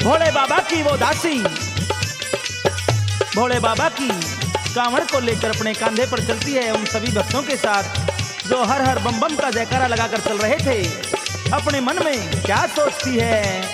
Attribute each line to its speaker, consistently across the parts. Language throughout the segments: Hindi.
Speaker 1: भोले बाबा की वो दासी भोले बाबा की कांवड़ को लेकर अपने कंधे पर चलती है उन सभी भक्तों के साथ जो हर हर बम बम का जयकारा लगाकर चल रहे थे। अपने मन में क्या सोचती है?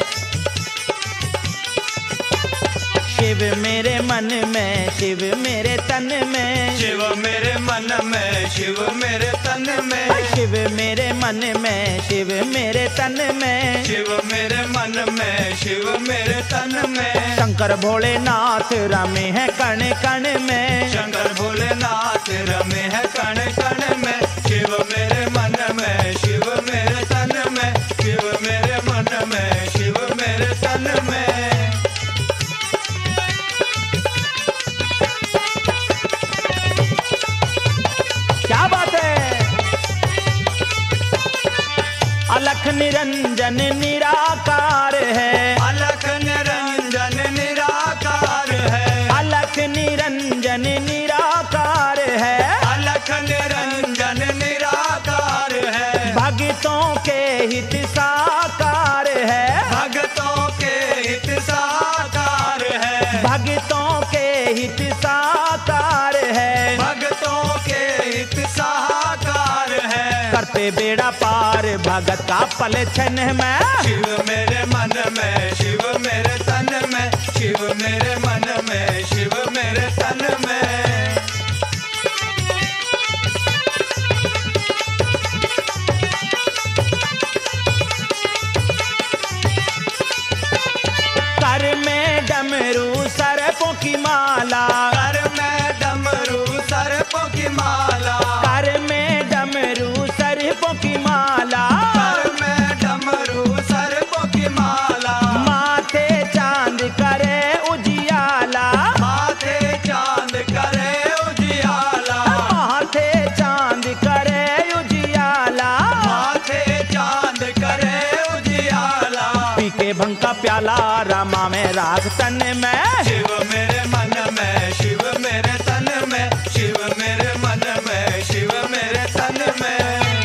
Speaker 1: शिव मेरे मन में, शिव मेरे तन में,
Speaker 2: शिव मेरे मन में, शिव मेरे तन में,
Speaker 1: शिव मेरे मन में, शिव मेरे तन में,
Speaker 2: शिव मेरे मन में, शिव मेरे तन में।
Speaker 1: शंकर भोलेनाथ रमे हैं कण कण में,
Speaker 2: शंकर भोलेनाथ रमे हैं कण कण में। शिव मेरे मन में, शिव मेरे तन में, शिव मेरे मन में, शिव मेरे तन में।
Speaker 1: क्या बात है? अलख निरंजन निराकार है,
Speaker 2: अलख निरंजन निराकार है,
Speaker 1: अलख निरंजन निराकार है,
Speaker 2: अलख निरंजन निराकार है।
Speaker 1: भक्तों के हित साकार है,
Speaker 2: भक्तों के हित साकार है,
Speaker 1: भक्तों के हित साकार है,
Speaker 2: भक्तों के हित साकार है।
Speaker 1: करते बेड़ा पार भगत का पल छन में।
Speaker 2: शिव मेरे मन में, शिव मेरे तन में, शिव मेरे मन में, शिव मेरे तन में।
Speaker 1: कर में डमरू सर्पों की माला,
Speaker 2: कर में डमरू सर्पों की माला,
Speaker 1: कर में डमरू सर्पों की माला,
Speaker 2: कर में डमरू सर्पों की माला।
Speaker 1: माथे चांद करे उजियाला,
Speaker 2: माथे चांद करे उजियाला,
Speaker 1: माथे चांद करे उजियाला,
Speaker 2: माथे चांद करे उजियाला।
Speaker 1: पी के भंग का प्याला रामा में राग तन में।
Speaker 2: शिव मेरे मन में, शिव मेरे तन में, शिव मेरे मन में, शिव मेरे तन में।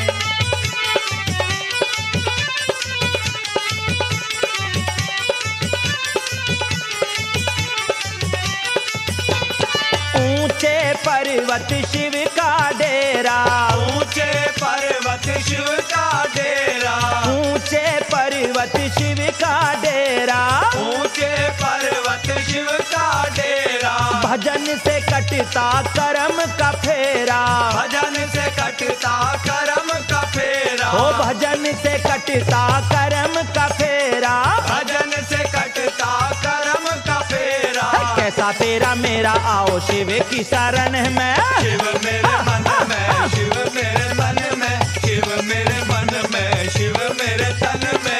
Speaker 1: ऊंचे पर्वत शिव का डेरा,
Speaker 2: ऊंचे पर्वत शिव का डेरा,
Speaker 1: ऊंचे पर्वत शिव का डेरा,
Speaker 2: ऊंचे पर्वत शिव का डेरा।
Speaker 1: भजन से कटता करम का फेरा,
Speaker 2: भजन से कटता करम का फेरा,
Speaker 1: ओ भजन से कटता करम का फेरा।
Speaker 2: भजन से कटता करम का फेरा।
Speaker 1: कैसा तेरा मेरा आओ शिव की शरण में।
Speaker 2: शिव मेरे मन में, शिव मेरे मन में, शिव मेरे मन में, शिव मेरे तन में।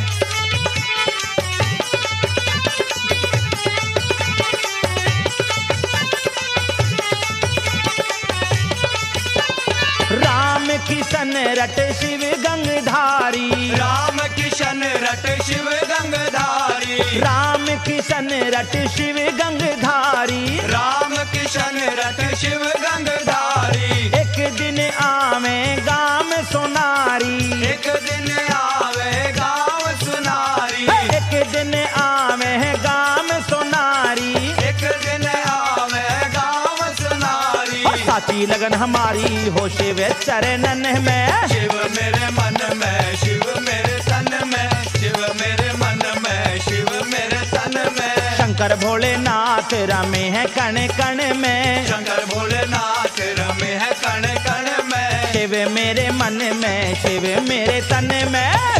Speaker 1: राम किशन रट शिव गंगधारी,
Speaker 2: राम किशन रट शिव गंगधारी,
Speaker 1: राम किशन रट शिव गंगधारी।
Speaker 2: राम किशन रट शिव गंगधारी।
Speaker 1: एक दिन आवे गाम सोनारी,
Speaker 2: एक दिन आवे गाँव सुनारी,
Speaker 1: एक दिन आवे गाम सोनारी।
Speaker 2: एक दिन आवे गाँव सुनारी।
Speaker 1: साची लगन हमारी हो शिव चरणन में।
Speaker 2: शिव मेरे मन में, शिव मेरे तन में, शिव मेरे मन में, शिव मेरे तन में।
Speaker 1: शंकर भोलेनाथ रमे हैं कण कण में,
Speaker 2: शंकर भोलेनाथ रमे हैं कण कण में।
Speaker 1: शिव मेरे मन में, शिव मेरे तन में।